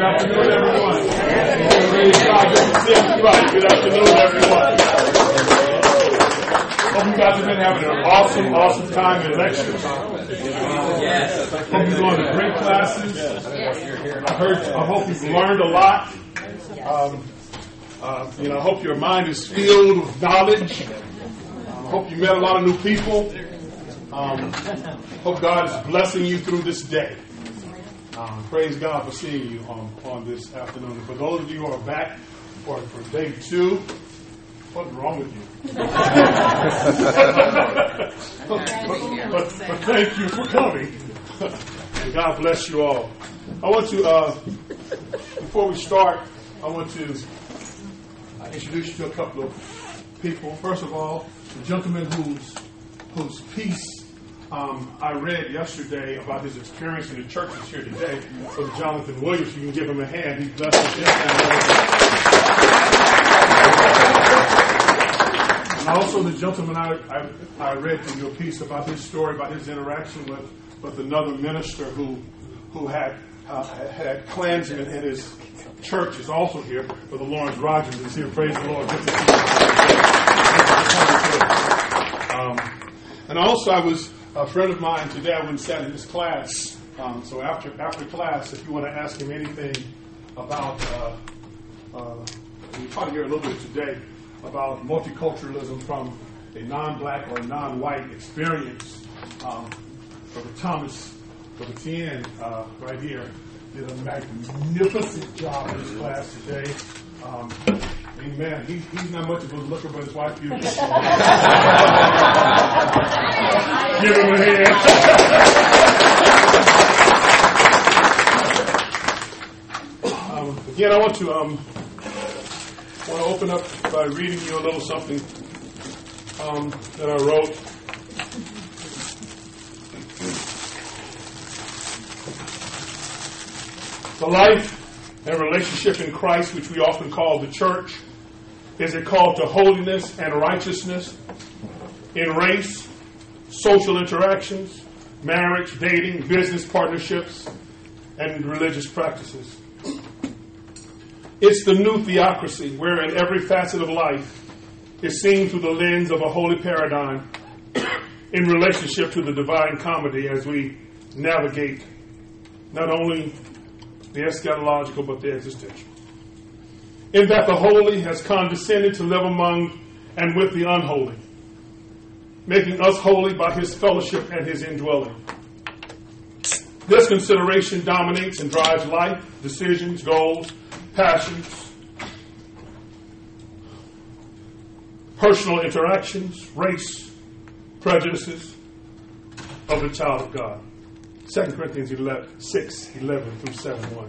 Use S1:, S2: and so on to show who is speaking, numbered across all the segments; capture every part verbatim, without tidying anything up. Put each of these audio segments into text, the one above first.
S1: afternoon, everyone. Praise God. Good to see everybody. Good afternoon, everyone. Hope you guys have been having an awesome, awesome time in lectures. Yes. Hope you're going to great classes. I heard. I hope you've learned a lot. Um, uh, you know, I hope your mind is filled with knowledge. I hope you met a lot of new people. Um, hope God is blessing you through this day. Um, praise God for seeing you on, on this afternoon. For those of you who are back for, for day two, what's wrong with you? but, but, but, but thank you for coming. And God bless you all. I want to, uh, before we start, I want to uh, introduce you to a couple of people. First of all, the gentleman whose whose piece um, I read yesterday about his experience in the churches here today was Jonathan Williams. You can give him a hand. He blessed us yesterday. And also the gentleman I, I, I read from your piece about his story, about his interaction with, with another minister who who had uh, had clansmen in his church is also here. For the Lawrence Rogers is here. Praise the Lord. Good to see you. Um, and also, I was a friend of mine today. I went and sat in his class. Um, so after after class, if you want to ask him anything about, uh, uh, you probably hear a little bit today about multiculturalism from a non-black or non-white experience. Um, Brother Thomas, Brother Tien, uh, right here, did a magnificent job in his class today. Um, amen. He, he's not much of a looker, but his wife usually. Give him a hand. um, again, I want to um, want to open up by reading you a little something um, that I wrote. The life and relationship in Christ, which we often call the church, is a call to holiness and righteousness in race, social interactions, marriage, dating, business partnerships, and religious practices. It's the new theocracy wherein every facet of life is seen through the lens of a holy paradigm in relationship to the divine comedy as we navigate not only the eschatological but the existential. In that the holy has condescended to live among and with the unholy, making us holy by his fellowship and his indwelling. This consideration dominates and drives life, decisions, goals, passions, personal interactions, race, prejudices of the child of God. Second Corinthians eleven, six, eleven through seven, one.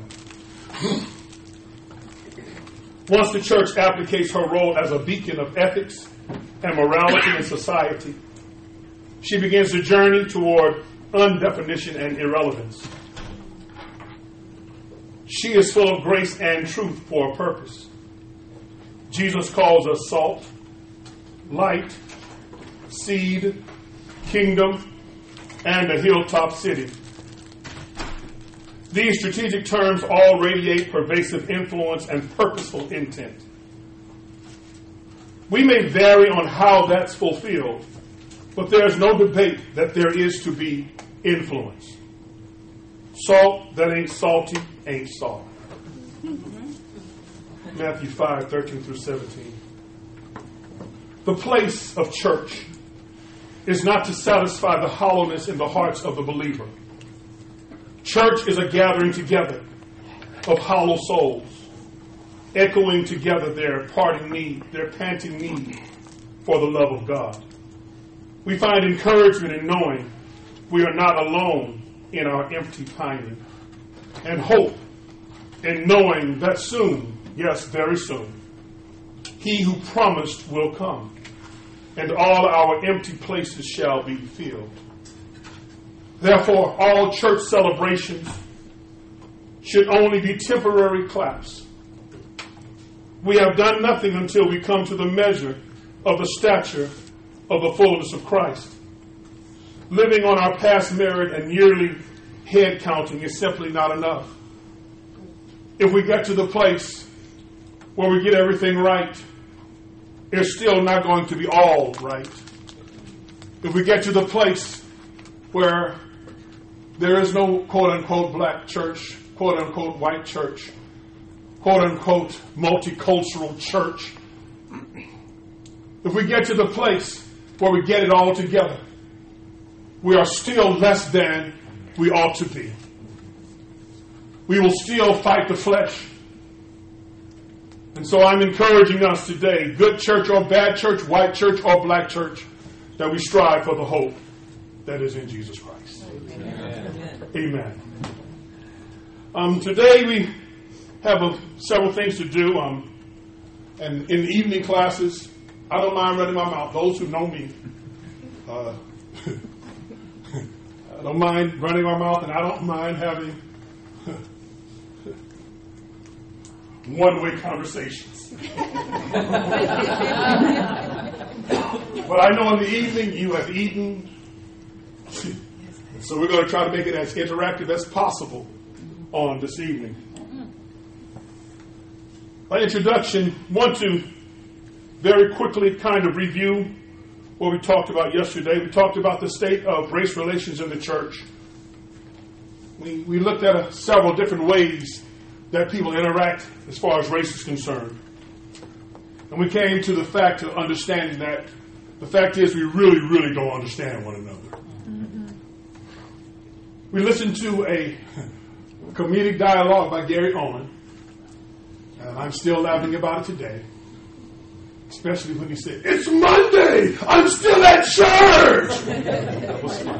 S1: Once the church abdicates her role as a beacon of ethics and morality in society, she begins the journey toward undefinition and irrelevance. She is full of grace and truth for a purpose. Jesus calls us salt, light, seed, kingdom, and a hilltop city. These strategic terms all radiate pervasive influence and purposeful intent. We may vary on how that's fulfilled, but there's no debate that there is to be influence. Salt that ain't salty ain't salt. Matthew five, thirteen through seventeen. The place of church is not to satisfy the hollowness in the hearts of the believer. Church is a gathering together of hollow souls, echoing together their parting need, their panting need for the love of God. We find encouragement in knowing we are not alone in our empty pining, and hope in knowing that soon, yes, very soon, he who promised will come, and all our empty places shall be filled. Therefore, all church celebrations should only be temporary claps. We have done nothing until we come to the measure of the stature of the fullness of Christ. Living on our past merit and yearly head counting is simply not enough. if we get to the place where we get everything right, it's still not going to be all right. If we get to the place where there is no quote-unquote black church, quote-unquote white church, quote-unquote multicultural church, if we get to the place where we get it all together, we are still less than we ought to be. We will still fight the flesh. And so I'm encouraging us today, good church or bad church, white church or black church, that we strive for the hope that is in Jesus Christ. Amen. Amen. Um, today we have a, several things to do. Um, and in the evening classes, I don't mind running my mouth. Those who know me, uh, I don't mind running my mouth, and I don't mind having one-way conversations. But I know in the evening you have eaten, so we're going to try to make it as interactive as possible on this evening. By introduction, want to very quickly kind of review what we talked about yesterday. We talked about the state of race relations in the church. We, we looked at uh, several different ways that people interact as far as race is concerned. And we came to the fact of understanding that the fact is we really, really don't understand one another. Mm-hmm. We listened to a comedic dialogue by Gary Owen, and I'm still laughing about it today. Especially when he said, "It's Monday! I'm still at church!" That was fun.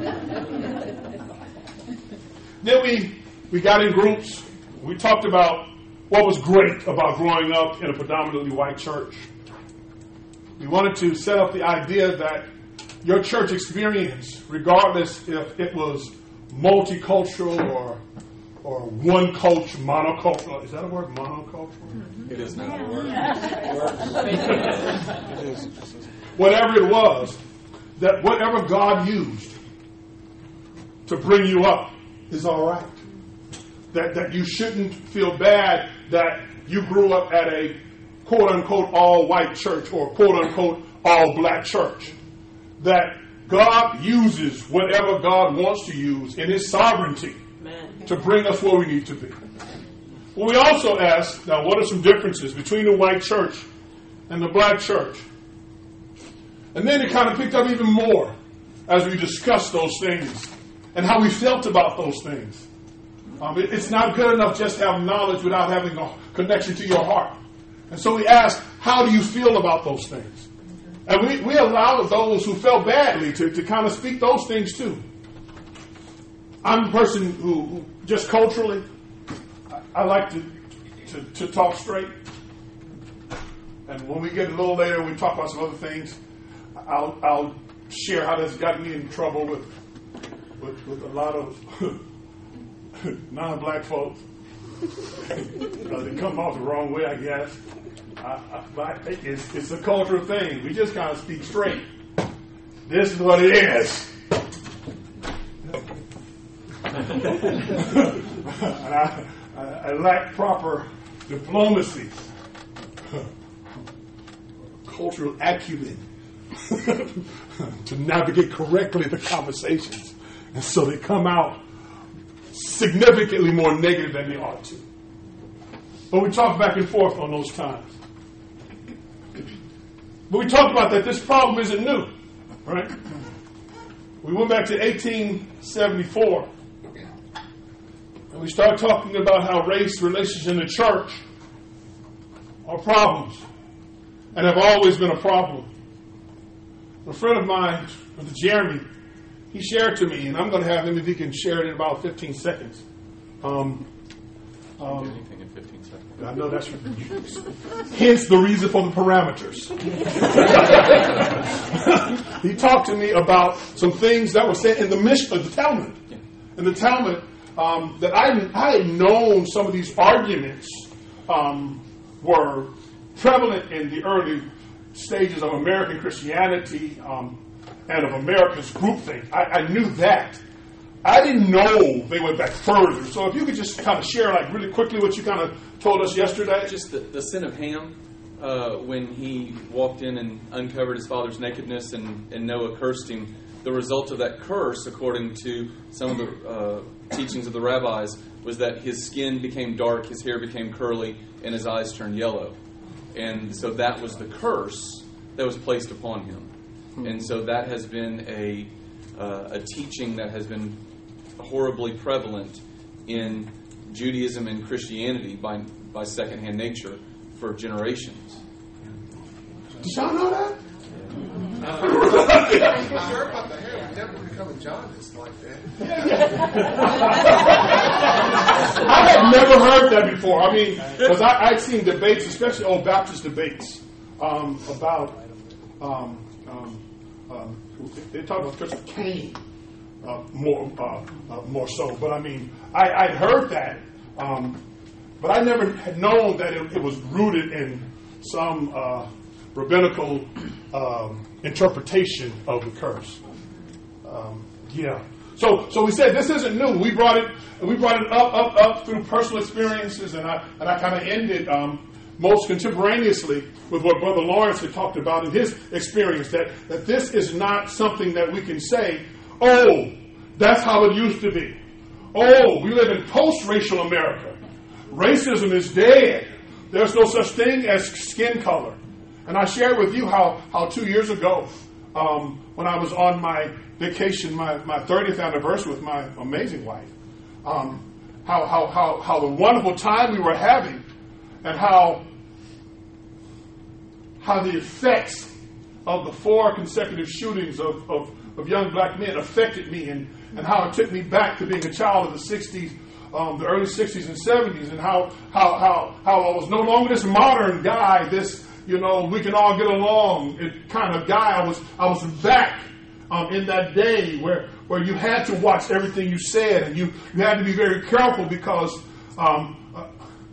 S1: Then we, we got in groups. We talked about what was great about growing up in a predominantly white church. We wanted to set up the idea that your church experience, regardless if it was multicultural or or one culture, monocultural. Is that a word, monocultural?
S2: It is not a word.
S1: It is. Whatever it was, that whatever God used to bring you up is all right. That that you shouldn't feel bad that you grew up at a quote-unquote all-white church or quote-unquote all-black church. That God uses whatever God wants to use in His sovereignty to bring us where we need to be. Well, we also asked, now, what are some differences between the white church and the black church? And then it kind of picked up even more as we discussed those things and how we felt about those things. Um, it, it's not good enough just to have knowledge without having a connection to your heart. And so we asked, how do you feel about those things? And we, we allowed those who felt badly to, to kind of speak those things too. I'm a person who, who just culturally, I, I like to, to to talk straight. And when we get a little later, we talk about some other things. I'll I'll share how that's gotten me in trouble with with, with a lot of non-black folks. Because they come off the wrong way, I guess. I, I, but it's, it's a cultural thing. We just kind of speak straight. This is what it is. and I, I, I lack proper diplomacy, cultural acumen to navigate correctly the conversations. And so they come out significantly more negative than they ought to. But we talked back and forth on those times. But we talked about that this problem isn't new, right? We went back to eighteen seventy-four. And we started talking about how race relations in the church are problems and have always been a problem. A friend of mine, Jeremy, he shared to me, and I'm going to have him if he can share it in about fifteen seconds. Um, um,
S2: anything in fifteen seconds.
S1: I know that's hence the reason for the parameters. He talked to me about some things that were said in the Mishnah, the Talmud. In the Talmud, um, that I, I had known some of these arguments um, were prevalent in the early stages of American Christianity um, and of America's groupthink. I, I knew that. I didn't know they went back further. So if you could just kind of share, like, really quickly what you kind of told us yesterday.
S2: Just the, the sin of Ham, uh, when he walked in and uncovered his father's nakedness and, and Noah cursed him. The result of that curse, according to some of the uh, teachings of the rabbis, was that his skin became dark, his hair became curly, and his eyes turned yellow. And so that was the curse that was placed upon him. And so that has been a uh, a teaching that has been horribly prevalent in Judaism and Christianity by by secondhand nature for generations.
S1: Did y'all know that?
S3: I'm sure about the hair. We never become jaundiced like that.
S1: I had never heard that before. I mean, because I've seen debates, especially old Baptist debates, um, about um, um, um, they talk about the curse of Cain uh, more uh, uh, more so. But I mean, I, I'd heard that, um, but I never had known that it, it was rooted in some uh, rabbinical um, interpretation of the curse. Um, yeah. So, so we said this isn't new. We brought it, we brought it up, up, up through personal experiences, and I, and I kind of ended um, most contemporaneously with what Brother Lawrence had talked about in his experience. That that this is not something that we can say, oh, that's how it used to be. Oh, we live in post-racial America. Racism is dead. There's no such thing as skin color. And I shared with you how how two years ago, um, when I was on my vacation, my, my thirtieth anniversary with my amazing wife, um, how, how, how, how the wonderful time we were having, and how, how the effects of the four consecutive shootings of, of, of young black men affected me, and, and how it took me back to being a child of the sixties, um, the early sixties and seventies, and how, how, how, how I was no longer this modern guy, this, you know, we can all get along it kind of guy. I was, I was back Um, in that day where, where you had to watch everything you said, and you, you had to be very careful because um, uh,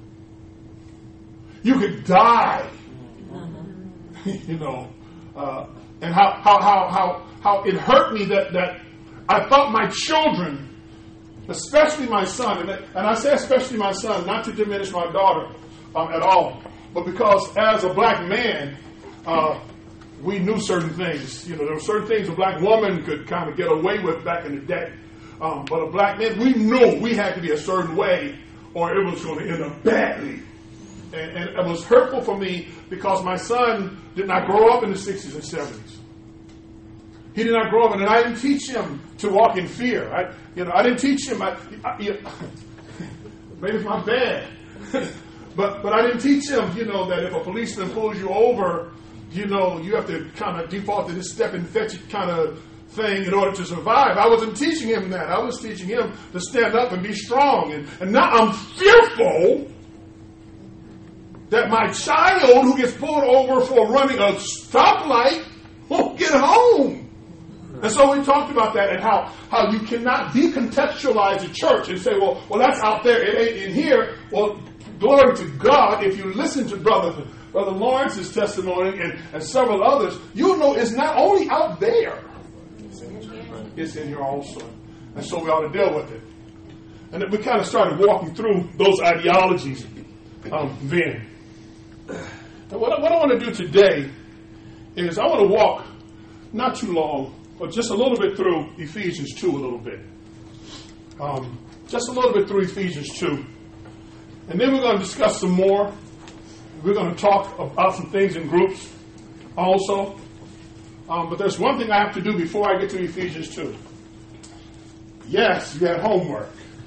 S1: you could die, you know, uh, and how, how, how, how, how it hurt me that, that I thought my children, especially my son, and, and I say especially my son, not to diminish my daughter um, at all, but because as a black man, uh, we knew certain things. You know, there were certain things a black woman could kind of get away with back in the day. Um, but a black man, we knew we had to be a certain way or it was going to end up badly. And, and it was hurtful for me because my son did not grow up in the sixties and seventies. He did not grow up, and I didn't teach him to walk in fear. I, you know, I didn't teach him. I, I, you know, maybe it's my bad. but, but I didn't teach him, you know, that if a policeman pulls you over, you know, you have to kind of default to this step and fetch it kind of thing in order to survive. I wasn't teaching him that. I was teaching him to stand up and be strong. And, and now I'm fearful that my child who gets pulled over for running a stoplight won't get home. And so we talked about that and how, how you cannot decontextualize the church and say, well, well, that's out there. It ain't in here. Well, glory to God. If you listen to Brother Brother Lawrence's testimony and, and several others, you'll know it's not only out there, it's in here also. And so we ought to deal with it. And then we kind of started walking through those ideologies um, then. And what I, what I want to do today is I want to walk not too long, but just a little bit through Ephesians two a little bit. Um, just a little bit through Ephesians two. And then we're going to discuss some more. We're going to talk about some things in groups also. Um, but there's one thing I have to do before I get to Ephesians two. Yes, you had homework.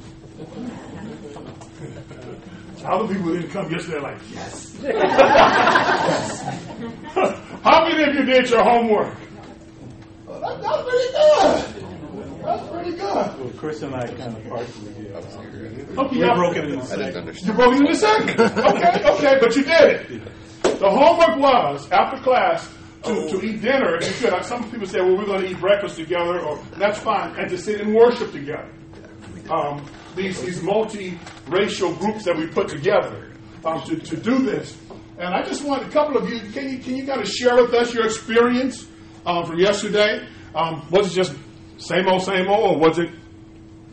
S1: Other people didn't come yesterday like, yes. yes. How many of you did your homework? Well, that, that's pretty good. That's pretty good.
S4: Well, Chris and I kind of partially did.
S1: Okay,
S4: we broke it in the second.
S1: You broke it in the second. Okay, okay, but you did it. The homework was, after class, to, oh. to eat dinner if you could. Some people say, well, we're going to eat breakfast together, or that's fine, and to sit and worship together. Um, these these multi-racial groups that we put together um, to, to do this. And I just want a couple of you, can you, can you kind of share with us your experience um, from yesterday? Um, was it just same old, same old, or was it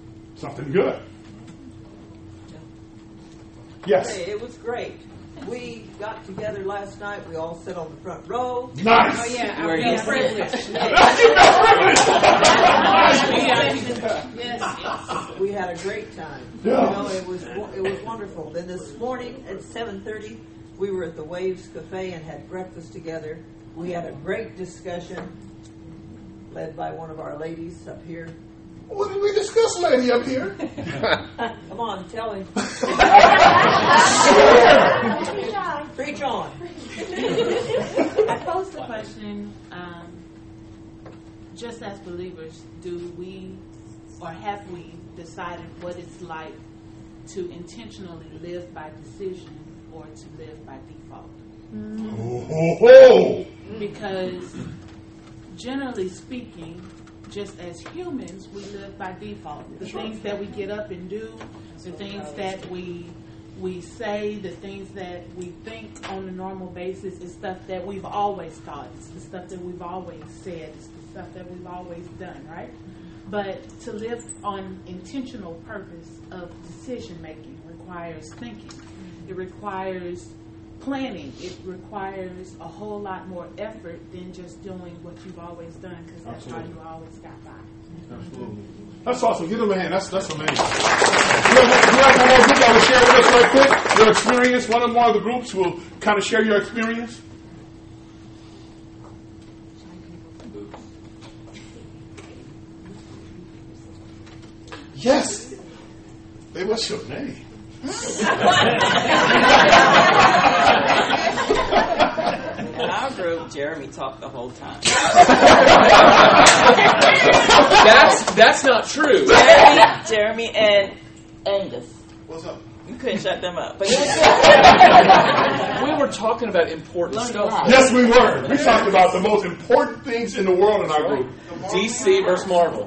S1: Something good. Yes.
S5: Hey, it was great. We got together last night. We all sat on the front row.
S1: Nice.
S5: Oh, yeah.
S6: Where
S5: Our
S6: you
S5: privilege.
S6: Yes.
S5: We had a great time.
S1: Yeah.
S5: You know, it was it was wonderful. Then this morning at seven thirty, we were at the Waves Cafe and had breakfast together. We had a great discussion led by one of our ladies up here.
S3: What did we discuss, lady, up here?
S5: Come on, tell him. Preach on.
S6: I posed the question, um, just as believers, do we or have we decided what it's like to intentionally live by decision or to live by default?
S1: Oh, ho, ho.
S6: Because generally speaking, just as humans, we live by default. The things that we get up and do, the things that we we say, the things that we think on a normal basis is stuff that we've always thought. It's the stuff that we've always said. It's the stuff that we've always done, right? But to live on intentional purpose of decision making requires thinking. It requires planning. It requires a whole lot more effort than just doing what you've always done, because that's
S1: Absolutely.
S6: how you always got by.
S1: Absolutely. That's awesome. Give them a hand. That's that's amazing. You have, you have one more group that will share with us right quick your experience. One or more of the groups will kind of share your experience. Yes. Hey, what's your name?
S7: In our group, Jeremy talked the whole time.
S8: That's that's not true.
S7: Jeremy, Jeremy and Angus.
S3: What's up?
S7: You couldn't shut them up. But
S8: We were talking about important stuff.
S1: Yes, we were. We talked about the most important things in the world in our group.
S8: D C versus Marvel.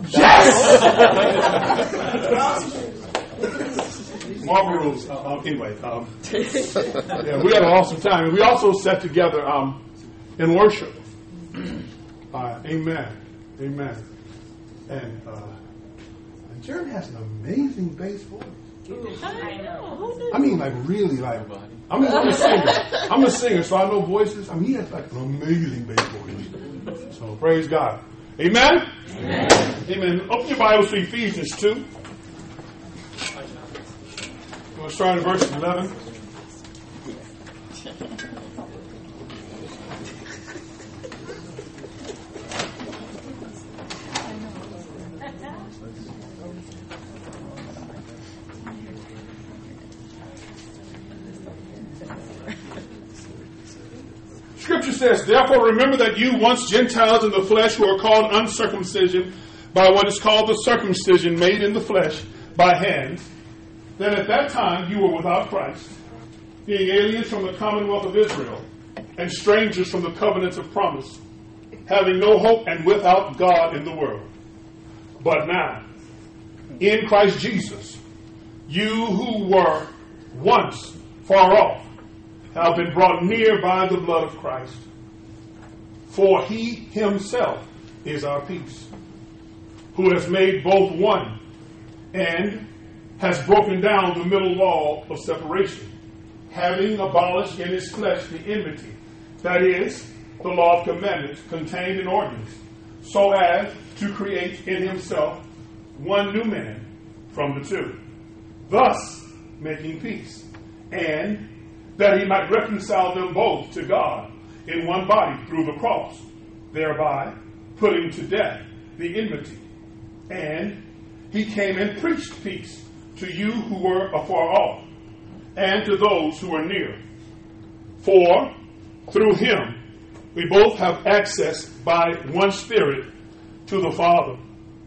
S1: Marvel rules. Uh, um, anyway, um, yeah, we had an awesome time. And we also sat together um, in worship. Uh, amen. Amen. And, uh, and Jared has an amazing bass voice.
S6: I know.
S1: I mean, like, really, like, I'm a, I'm a singer. I'm a singer, so I know voices. I mean, he has, like, an amazing bass voice. So, praise God. Amen? Amen. Amen. Open your Bibles to Ephesians two. We'll start in verse eleven. Scripture says, therefore remember that you once Gentiles in the flesh who are called uncircumcision by what is called the circumcision made in the flesh by hands, that at that time you were without Christ, being aliens from the commonwealth of Israel and strangers from the covenants of promise, having no hope and without God in the world. But now, in Christ Jesus, you who were once far off have been brought near by the blood of Christ. For he himself is our peace, who has made both one and has broken down the middle wall of separation, having abolished in his flesh the enmity, that is, the law of commandments contained in ordinance, so as to create in himself one new man from the two, thus making peace, and that he might reconcile them both to God in one body through the cross, thereby putting to death the enmity. And he came and preached peace to you who were afar off, and to those who were near. For through him we both have access by one Spirit to the Father.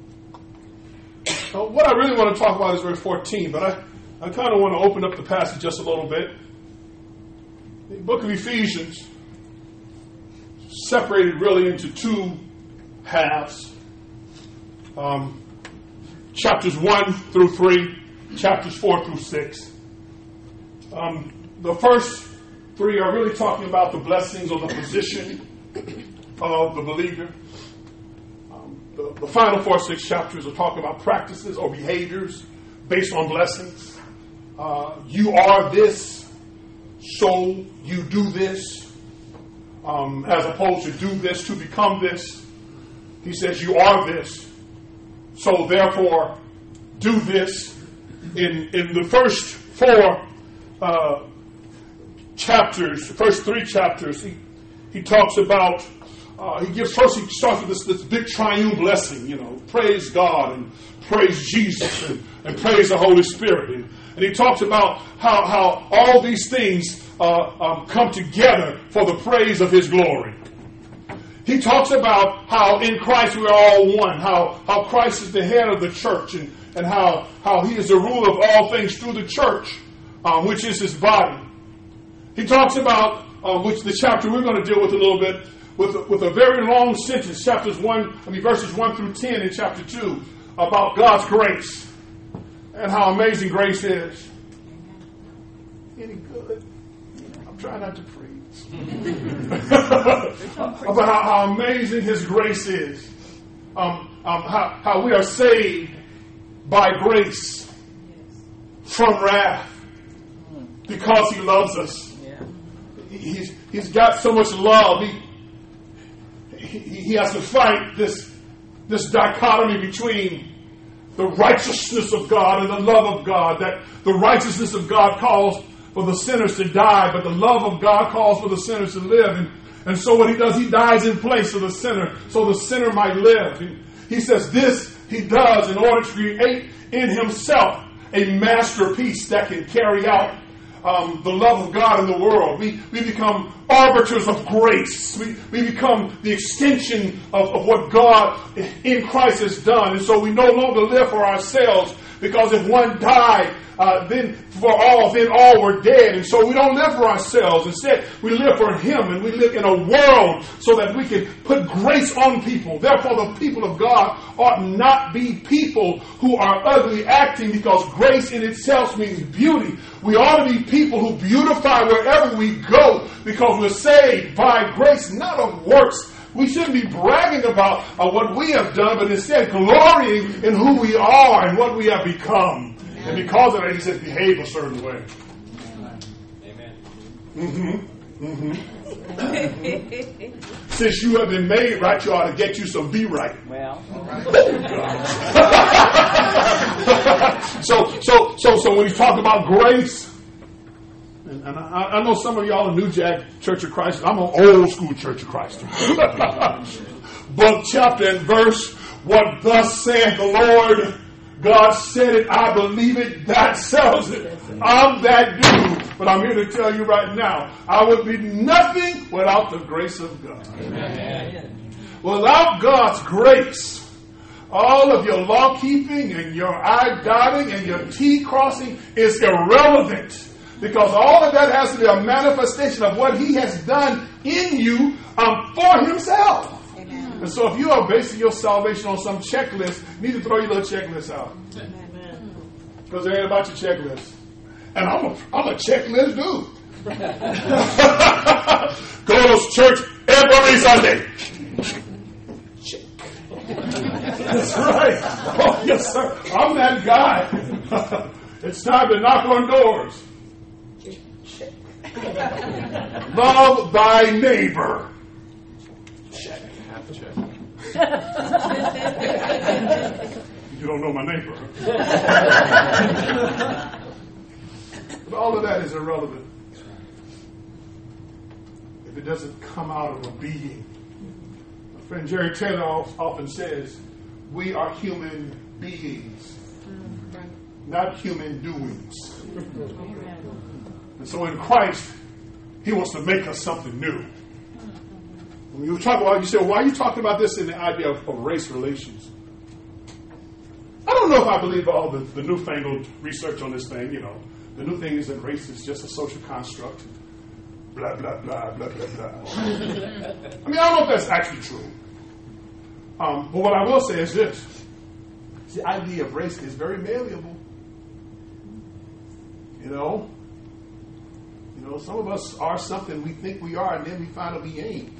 S1: Now, what I really want to talk about is verse fourteen, but I, I kind of want to open up the passage just a little bit. The book of Ephesians separated really into two halves. Um, chapters one through three, chapters four through six. Um, the first three are really talking about the blessings or the position of the believer. Um, the, the final four, six chapters are talking about practices or behaviors based on blessings. Uh, you are this, so you do this, um, as opposed to do this to become this. He says you are this, so therefore do this. In in the first four uh, chapters, the first three chapters, he, he talks about, uh, he gives, first he starts with this, this big triune blessing, you know, praise God and praise Jesus and, and praise the Holy Spirit. And, and he talks about how, how all these things uh, um, come together for the praise of his glory. He talks about how in Christ we are all one, how, how Christ is the head of the church, and, and how, how he is the ruler of all things through the church, um, which is his body. He talks about, uh, which the chapter we're going to deal with a little bit, with, with a very long sentence, chapters one, I mean verses one through ten in chapter two, about God's grace and how amazing grace is. Any good? I'm trying not to preach. About how, how amazing his grace is. Um, um, how, how we are saved by grace from wrath because he loves us. He's, he's got so much love. He, he, he has to fight this, this dichotomy between the righteousness of God and the love of God. That the righteousness of God calls for the sinners to die, but the love of God calls for the sinners to live. And, and so what he does, he dies in place of the sinner, so the sinner might live. And he says this he does in order to create in himself a masterpiece that can carry out um, the love of God in the world. We, we become arbiters of grace. We, we become the extension of, of what God in Christ has done. And so we no longer live for ourselves, because if one died, Uh, then for all, then all were dead. And so we don't live for ourselves. Instead, we live for him, and we live in a world so that we can put grace on people. Therefore, the people of God ought not be people who are ugly acting, because grace in itself means beauty. We ought to be people who beautify wherever we go, because we're saved by grace, not of works. We shouldn't be bragging about uh, what we have done, but instead glorying in who we are and what we have become. And because of that, he says, behave a certain way.
S2: Amen.
S1: Mm-hmm. Mm-hmm. Since you have been made right, you ought to get you some be right.
S7: Well.
S1: so, so, so, so when you talk about grace, and, and I, I know some of y'all are New Jack Church of Christ. I'm an old school Church of Christ. Book, chapter, and verse. What thus saith the Lord? God said it, I believe it, that sells it. I'm that dude. But I'm here to tell you right now, I would be nothing without the grace of God. Amen. Without God's grace, all of your law keeping and your I dotting and your T crossing is irrelevant. Because all of that has to be a manifestation of what he has done in you um, for himself. And so if you are basing your salvation on some checklist, you need to throw your little checklist out. Because it ain't about your checklist. And I'm a, I'm a checklist dude. Go to church every Sunday. Check. That's right. Oh, yes, sir. I'm that guy. It's time to knock on doors. Check. Love thy neighbor. Check. You don't know my neighbor. But all of that is irrelevant if it doesn't come out of a being. My friend Jerry Taylor often says, we are human beings, not human doings. And so in Christ, he wants to make us something new. When you talk about, you say, well, why are you talking about this in the idea of, of race relations? I don't know if I believe all the, the newfangled research on this thing. You know, the new thing is that race is just a social construct. Blah, blah, blah, blah, blah, blah. I mean, I don't know if that's actually true. Um, but what I will say is this. The idea of race is very malleable. You know? You know, some of us are something we think we are, and then we find out we ain't.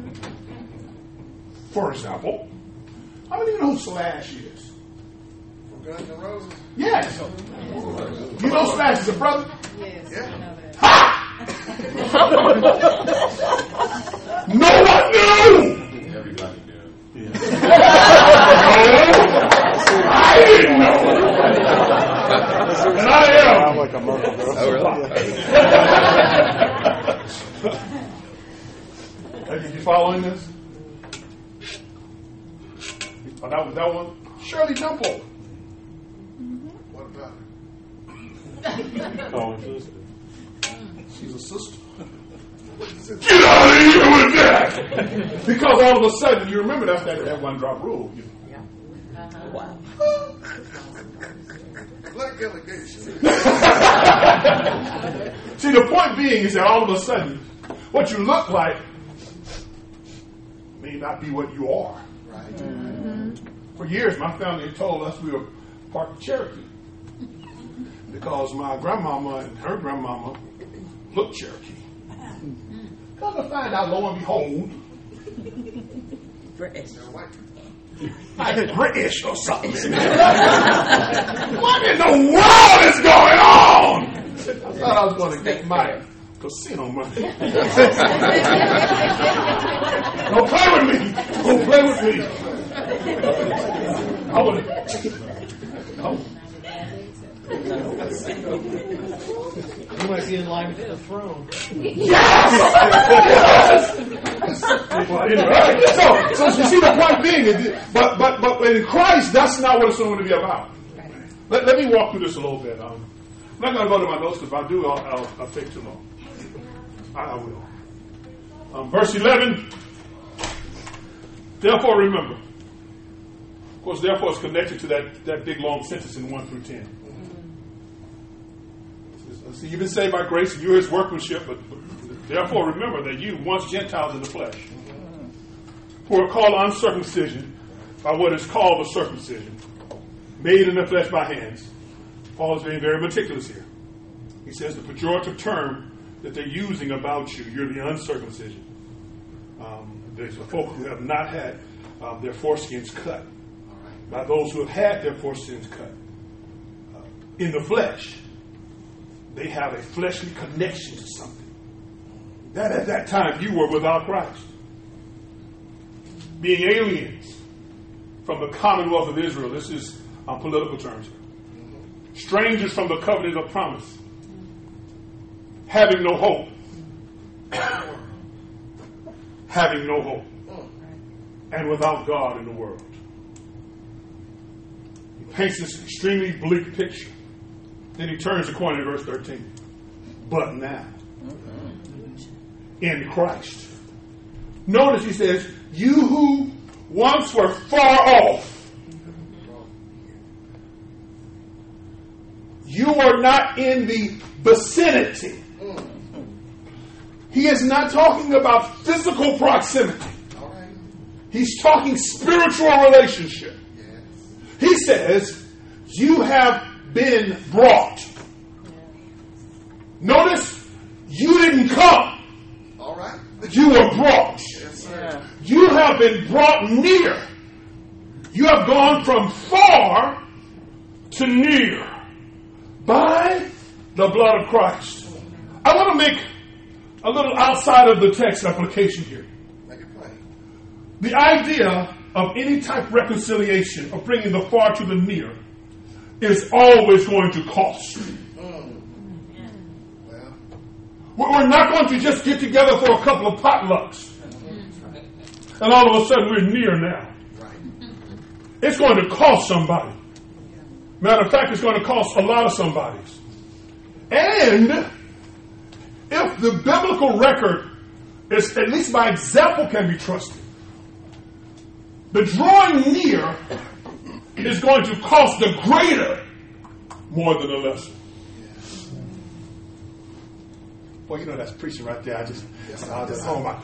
S1: For example, how many of you know who Slash is?
S3: Guns N' Roses?
S1: Yes. You know Slash is a brother?
S6: Yes,
S3: Yeah.
S6: I know that.
S1: No one knew!
S9: Everybody knew.
S1: I didn't know. And I am.
S4: I'm like a month ago.
S9: Oh, really?
S1: Are you following this? Oh, that was that one? Shirley Temple.
S3: What about her?
S4: Oh, sister.
S1: She's a sister. Get out of here with that! Because all of a sudden, you remember that's that, that one drop rule. You know.
S5: Wow.
S3: Black delegation.
S1: See, the point being is that all of a sudden, what you look like may not be what you are.
S3: Right.
S5: Mm-hmm.
S1: For years, my family told us we were part of Cherokee because my grandmama and her grandmama looked Cherokee. Come to find out, lo and behold,
S5: British.
S3: They're white.
S1: like British or something. What in the world is going on? I thought I was going to get my casino money. Don't play with me. Don't play with me. I would have.
S10: You might be in line for the throne.
S1: Yes! Well, anyway, so, so you see the point being, is- but but but in Christ, that's not what it's going to be about. Let, let me walk through this a little bit. Um, I'm not going to go to my notes because if I do, I'll, I'll, I'll take too long. I, I will. Um, verse eleven. Therefore, remember. Of course, therefore, it's connected to that, that big long sentence in one through ten. See, you've been saved by grace and you're his workmanship, but therefore remember that you, once Gentiles in the flesh, who are called uncircumcision by what is called the circumcision, made in the flesh by hands. Paul is being very meticulous here. He says the pejorative term that they're using about you, you're the uncircumcision. Um, there's a folk who have not had um, their foreskins cut by those who have had their foreskins cut uh, in the flesh. They have a fleshly connection to something. That at that time you were without Christ. Being aliens from the commonwealth of Israel. This is on political terms. Strangers from the covenant of promise. Having no hope. Having no hope. And without God in the world. He paints this extremely bleak picture. Then he turns the corner in verse thirteen. But now, in Christ. Notice he says, you who once were far off, you were not in the vicinity. He is not talking about physical proximity. He's talking spiritual relationship. He says, you have been brought. Notice, you didn't come.
S3: All right.
S1: You were brought.
S3: Yes, sir.
S1: You have been brought near. You have gone from far to near by the blood of Christ. I want to make a little outside of the text application here.
S3: Make it plain.
S1: The idea of any type of reconciliation, of bringing the far to the near, is always going to cost.
S3: Mm. Well,
S1: We're not going to just get together for a couple of potlucks. And all of a sudden we're near now.
S3: right.
S1: It's going to cost somebody. Matter of fact, it's going to cost a lot of somebody's. And if the biblical record is, at least by example, can be trusted, the drawing near is going to cost the greater more than the lesser. Well, you know that's preaching right there. I just, I'll just, oh my.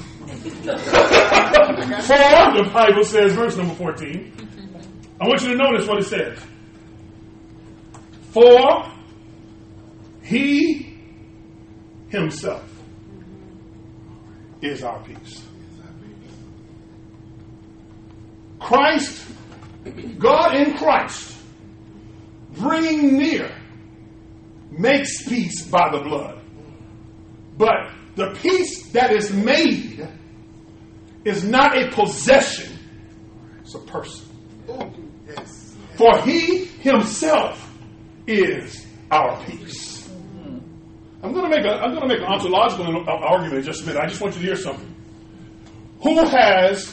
S1: For, the Bible says, verse number fourteen. I want you to notice what it says. For he himself is our peace. Christ, God in Christ bringing near makes peace by the blood. But the peace that is made is not a possession, it's a person.
S3: Yes.
S1: For he himself is our peace. I'm going to make a I'm going to make an ontological argument in just a minute. I just want you to hear something. Who has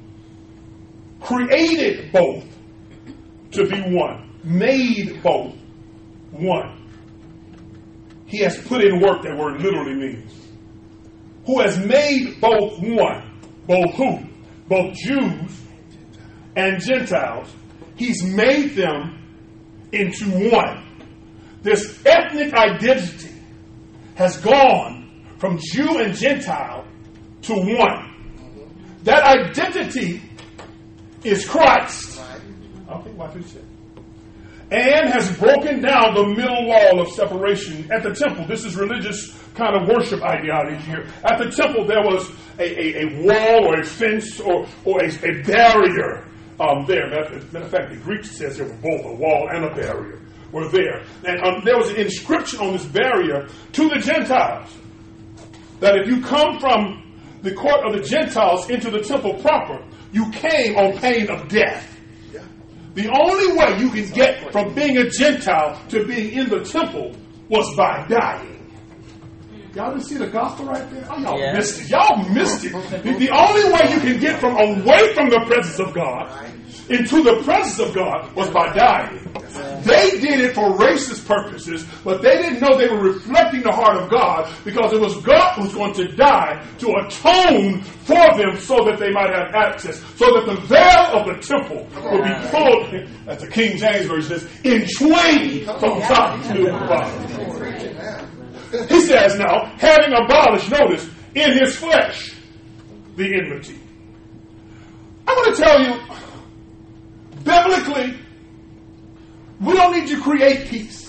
S1: created both to be one, made both one? He has put in work. That word literally means. Who has made both one, both who? Both Jews and Gentiles. He's made them into one. This ethnic identity has gone from Jew and Gentile to one. That identity is Christ. Okay, watch what he said. And has broken down the middle wall of separation at the temple. This is religious kind of worship ideology here. At the temple, there was a, a, a wall or a fence or, or a, a barrier um, there. Matter of fact, the Greek says there were both a wall and a barrier were there. And um, there was an inscription on this barrier to the Gentiles that if you come from the court of the Gentiles into the temple proper, you came on pain of death. The only way you can get from being a Gentile to being in the temple was by dying. Y'all didn't see the gospel right there? Oh, y'all yeah. missed it. Y'all missed it. The, the only way you can get from away from the presence of God into the presence of God was by dying. They did it for racist purposes, but they didn't know they were reflecting the heart of God, because it was God who was going to die to atone for them so that they might have access, so that the veil of the temple would be pulled, as the King James Version says, in twain from top to the bottom. He says now, having abolished, notice, in his flesh, the enmity. I want to tell you, biblically, we don't need to create peace.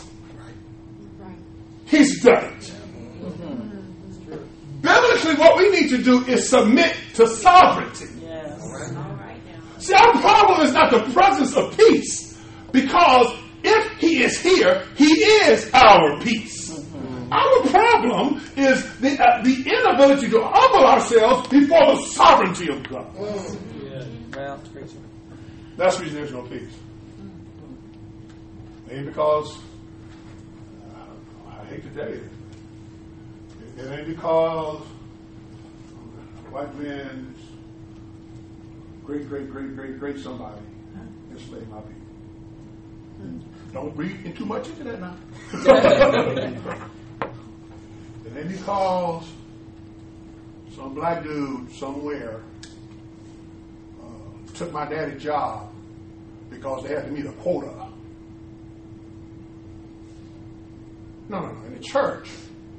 S1: He's done it. Biblically, what we need to do is submit to sovereignty. See, our problem is not the presence of peace, because if he is here, he is our peace. Our problem is the, uh, the inability to humble ourselves before the sovereignty of God. That's the reason there's no peace. Ain't because, uh, I hate to tell you, it, it ain't because white man's great, great, great, great, great somebody enslaved my people. Don't read in too much into that now. It ain't because some black dude somewhere uh, took my daddy's job because they had to meet a quota. No, no, no. In the church,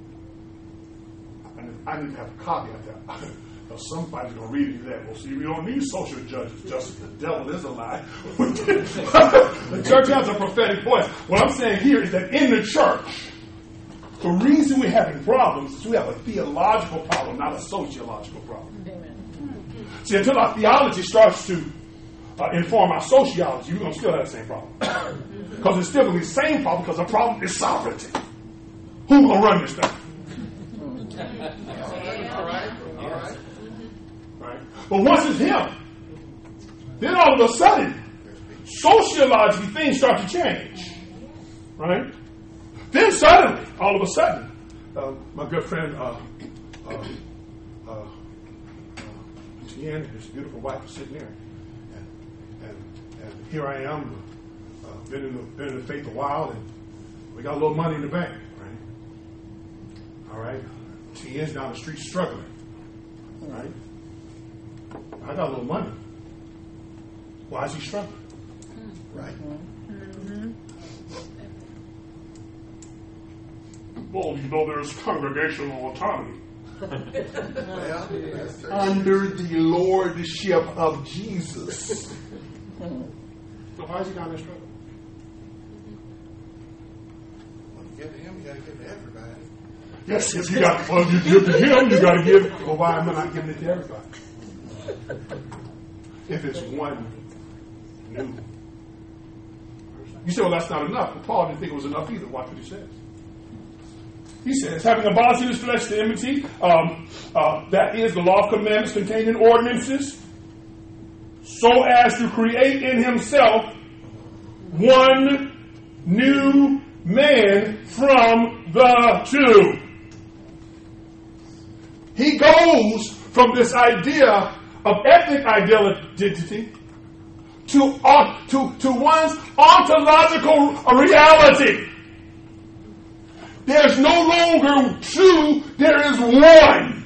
S1: I, I need to have a caveat there. Because somebody's going to read you that. Well, see, we don't need social judges. Just the devil is a lie. The church has a prophetic voice. What I'm saying here is that in the church, the reason we're having problems is we have a theological problem, not a sociological problem. Amen. See, until our theology starts to uh, inform our sociology, we're going to still have the same problem. Because it's still going to be the same problem, because the problem is sovereignty. Who's going to run this thing?
S3: All right. All right.
S1: Right? But once it's him, then all of a sudden, sociologically, things start to change. Right? Then suddenly, all of a sudden, uh, my good friend, uh, uh, uh, uh, Tian, his beautiful wife, is sitting there. And, and, and here I am, uh, been, in the, been in the faith a while, and we got a little money in the bank. Right? All right? Tian's down the street struggling. Right? I got a little money. Why is he struggling? Right? Mm-hmm. Well, you know, there's congregational autonomy. Under the lordship of Jesus. So why is he down there struggling?
S3: When you give to him, you got to give to everybody.
S1: Yes, if you got, well, you give to him, you got to give. Well, why am I not giving it to everybody? If it's one new person. You say, well, that's not enough. But Paul didn't think it was enough either. Watch what he says. He says, having abolished in his flesh the enmity, um, uh, that is the law of commandments contained in ordinances, so as to create in himself one new man from the two. He goes from this idea of ethnic identity to, uh, to, to one's ontological reality. There's no longer two, there is one.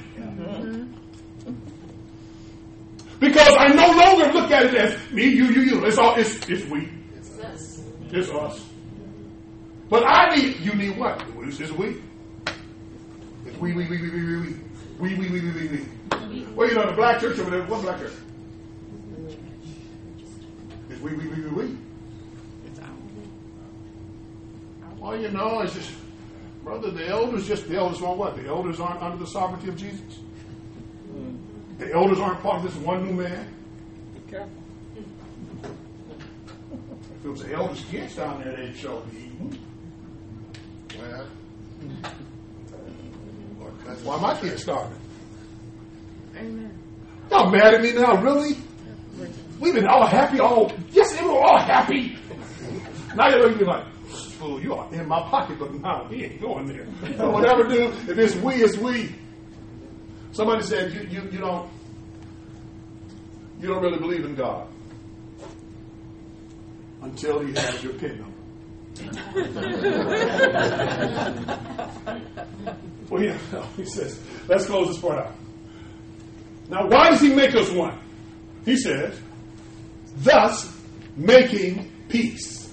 S1: Because I no longer look at it as me, you, you, you. It's all it's it's we. It's us. It's us. But I need you need what? It's, it's we. It's we, we, we, we, we, we, we. We, we, we, we, we, we. Well, you know, the black church over there, what black church? It's we, we, we, we, we. Well, you know, it's just, brother, the elders just, the elders want what? The elders aren't under the sovereignty of Jesus. The elders aren't part of this one new man. Be careful. If it was the elders' kids down there, they'd show me. Well, that's why my kids starving.
S6: Amen.
S1: Y'all mad at me now, really? We've been all happy, all, yes, they were all happy. Now you're looking like, fool, you are in my pocket, but now he ain't going there. Whatever, dude, if it's we, it's we. Somebody said, you, you, you don't, you don't really believe in God until he has your pin number. Well, yeah, no, he says, let's close this part out. Now, why does he make us one? He says, thus making peace.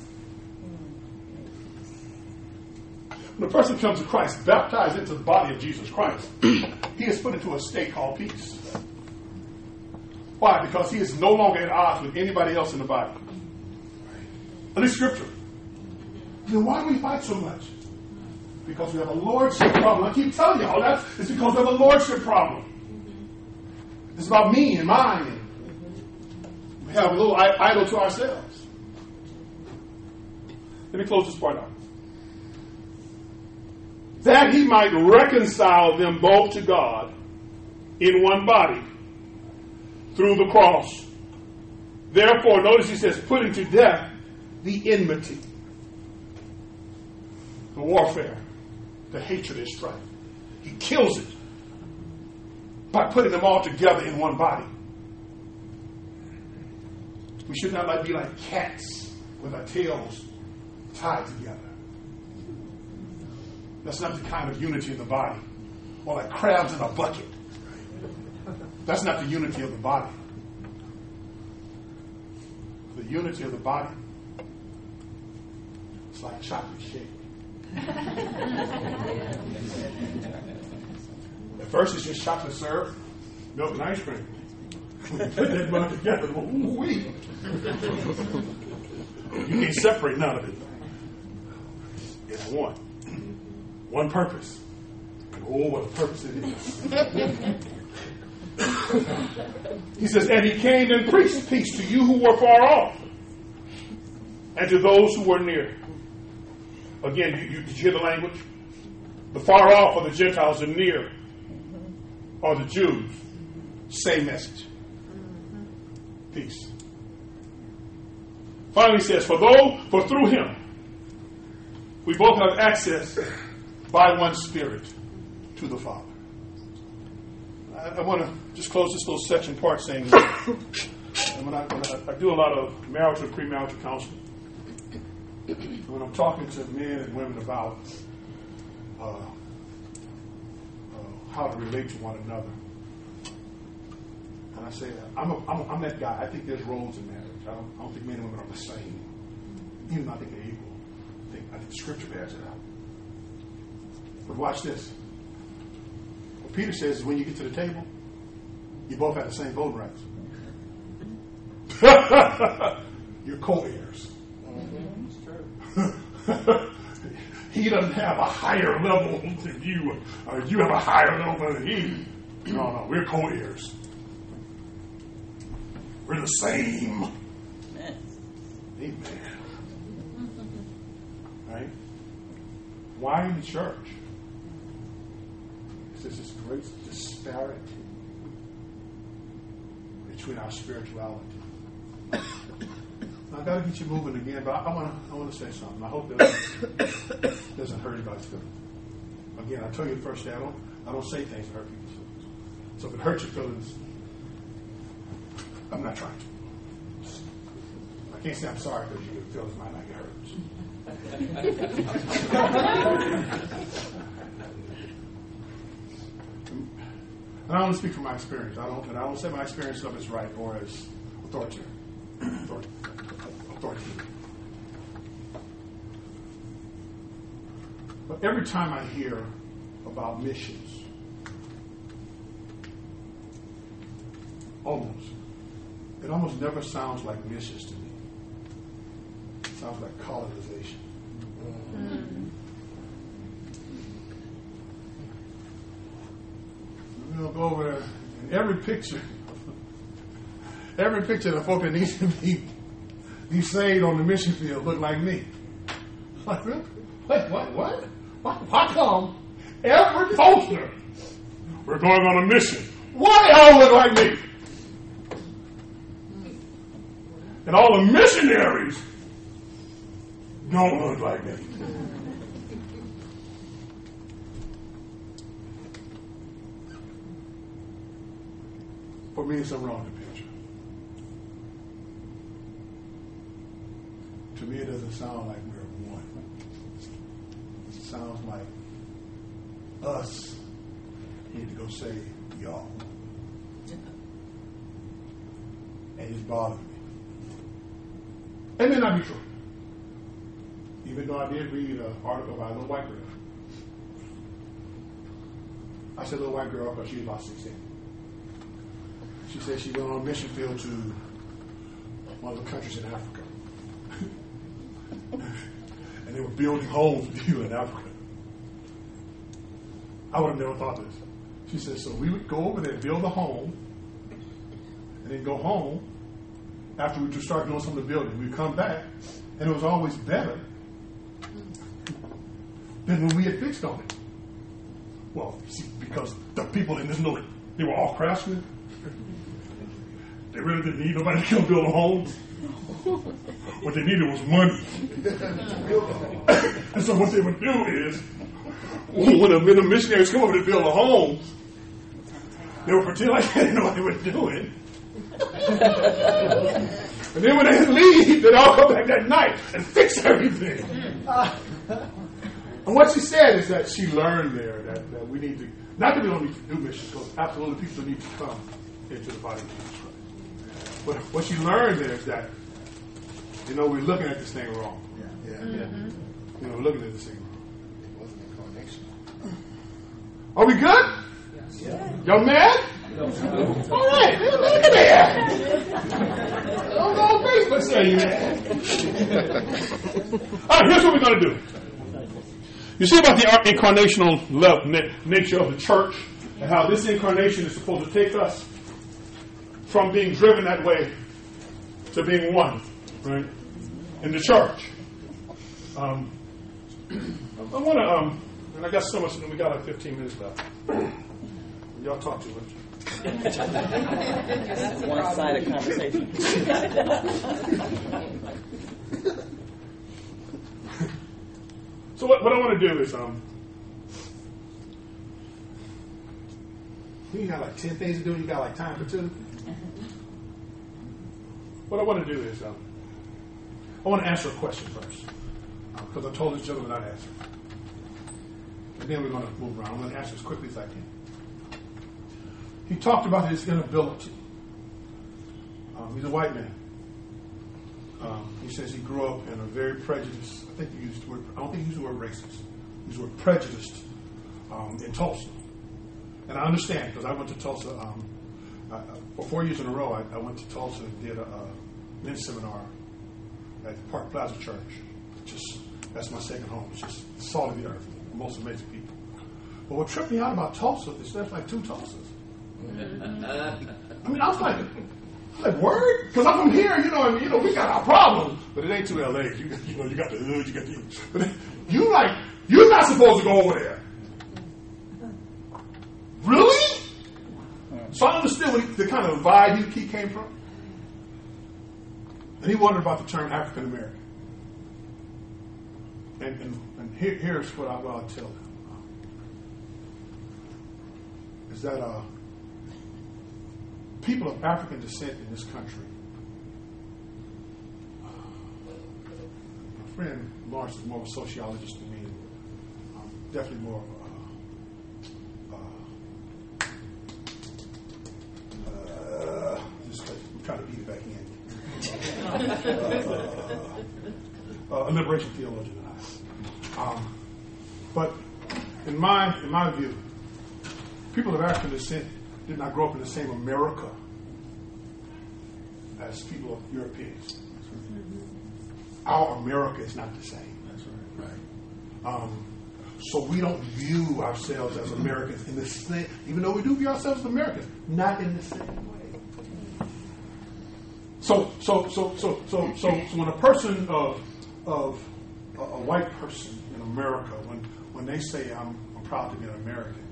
S1: When a person comes to Christ, baptized into the body of Jesus Christ, he is put into a state called peace. Why? Because he is no longer at odds with anybody else in the body. And it's scripture. Then why do we fight so much? Because we have a lordship problem. I keep telling y'all that. It's because we have a lordship problem. It's about me and mine. And we have a little idol to ourselves. Let me close this part out. That he might reconcile them both to God in one body through the cross. Therefore, notice he says, putting to death the enmity, the warfare, the hatred and strife. He kills it by putting them all together in one body. We should not like be like cats with our tails tied together. That's not the kind of unity in the body. Or like crabs in a bucket. That's not the unity of the body. The unity of the body is like chocolate shake. At first it's just chocolate syrup, milk and ice cream. When you put that bunch together, ooh-wee. You can't separate none of it. It's one. One purpose. And oh, what a purpose it is. He says, and he came and preached peace to you who were far off and to those who were near. Again, you, you, did you hear the language? The far off are the Gentiles, and near are the Jews. Same message. Peace. Finally he says, for though, for through him, we both have access by one Spirit to the Father. I, I want to just close this little section part saying that. And when I, when I, I do a lot of marital and premarital counseling, when I'm talking to men and women about uh, uh, how to relate to one another, and I say, I'm, a, I'm, a, I'm that guy. I think there's roles in marriage. I don't, I don't think men and women are the same. Even though I think they're equal. I think, I think Scripture bears it out. But watch this. What Peter says is when you get to the table, you both have the same voting rights. You're co-heirs. He doesn't have a higher level than you, or you have a higher level than he. No, no, we're co-heirs. We're the same. Amen. Why in the church? There's this great disparity between our spirituality. I've got to get you moving again, but I want to I want to say something. I hope that doesn't hurt anybody's feelings. Again, I tell you the first day, I don't I don't say things that hurt people's feelings. So if it hurts your feelings, I'm not trying to. I can't say I'm sorry because your feelings might not get hurt. And I only speak from my experience. I don't, and I don't say my experience of is right or as authoritative. authoritative. But every time I hear about missions, almost, it almost never sounds like missions to me. It sounds like colonization. Mm-hmm. We're going to go over there, and every picture, every picture of the folk that needs to be, be saved on the mission field look like me. Like, really? Wait, what? What? Why, why come every poster, we're going on a mission? Why they all look like me? And all the missionaries don't look like me. For me, it's something wrong with the picture. To me, it doesn't sound like we're one. It sounds like us need to go save y'all. And it's bothering me. It may not be true. Even though I did read an article by a little white girl. I said little white girl because she was about sixteen. She said she went on a mission field to one of the countries in Africa. And they were building homes for people in Africa. I would have never thought this. She said, so we would go over there, build a home, and then go home. After we just start doing some of the building, we'd come back, and it was always better than when we had fixed on it. Well, see, because the people in this building, they were all craftsmen. They really didn't need nobody to come build a home. What they needed was money. And so what they would do is, when the, when the missionaries come over to build a home, they would pretend like they didn't know what they were doing. And then when they leave, they'd all come back that night and fix everything. And what she said is that she learned there that, that we need to, not that we don't need to do missions, because absolutely people need to come into the body of Jesus Christ. But what she learned there is that, you know, we're looking at this thing wrong. Yeah, yeah, mm-hmm. yeah. You know, we're looking at this thing wrong. It wasn't incarnation. Are we good? Yes. Yeah. Y'all mad? No. All right, look at that. Don't go on Facebook saying you mad. All right, here's what we're going to do. You see about the incarnational love, na- nature of the church and how this incarnation is supposed to take us from being driven that way to being one, right? In the church. Um, I want to, um, and I got so much, we got like fifteen minutes left. Y'all talk too much.
S7: That's a one-sided conversation.
S1: So what, what I want to do is, um, you got like ten things to do. You got like time for two. What I want to do is, um, I want to answer a question first, because um, I told this gentleman I'd answer, and then we're going to move around. I'm going to answer as quickly as I can. He talked about his inability. Um, he's a white man. Um, he says he grew up in a very prejudiced, I think he used the word, I don't think he used the word racist. He used the word prejudiced um, in Tulsa. And I understand, because I went to Tulsa, um, I, for four years in a row, I, I went to Tulsa and did a, a men's seminar at Park Plaza Church. Just, that's my second home. It's just the salt of the earth, the most amazing people. But what tripped me out about Tulsa is there's like two Tulsas. I mean, I was like, like, word? Because I'm from here, you know, and, you know, we got our problems. But it ain't two L As. You, you know, you got the hood, you got the... But you like, You're not supposed to go over there. Really? So I understood what he, the kind of vibe he, he came from. And he wondered about the term African American. And, and, and here, here's what I, what I tell him. Is that uh, people of African descent in this country, uh, my friend Lawrence is more of a sociologist than me. I'm definitely more of a Uh, just I'm trying to beat it back in. uh, uh, a liberation theologian than I. Um, but in my in my view, people of African descent did not grow up in the same America as people of Europeans. Our America is not the same. That's right. Right. Um, So we don't view ourselves as Americans in the same, even though we do view ourselves as Americans, not in the same way. So, so, so, so, so, so, so when a person of, of a, a white person in America, when, when they say I'm, I'm proud to be an American,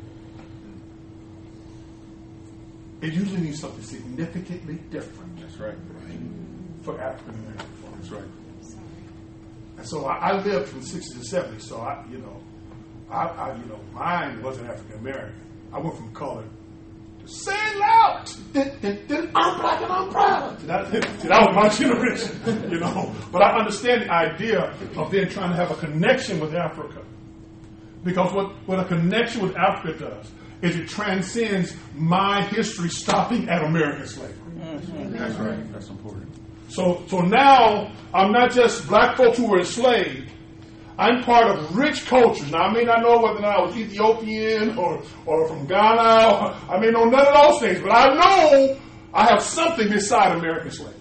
S1: it usually means something significantly different.
S2: That's right.
S1: For African American folks.
S2: That's right.
S1: And so I, I lived from the sixties to seventies, so I, you know. I, I, you know, mine wasn't African American. I went from color to say it loud. I'm black and I'm proud. See, that, see, that was my generation, you know. But I understand the idea of then trying to have a connection with Africa, because what, what a connection with Africa does is it transcends my history stopping at American slavery.
S2: Mm-hmm. That's right. That's important.
S1: So, so now I'm not just black folks who were enslaved. I'm part of rich cultures. Now, I may not know whether or not I was Ethiopian or, or from Ghana. Or, I may know none of those things, but I know I have something beside American slavery.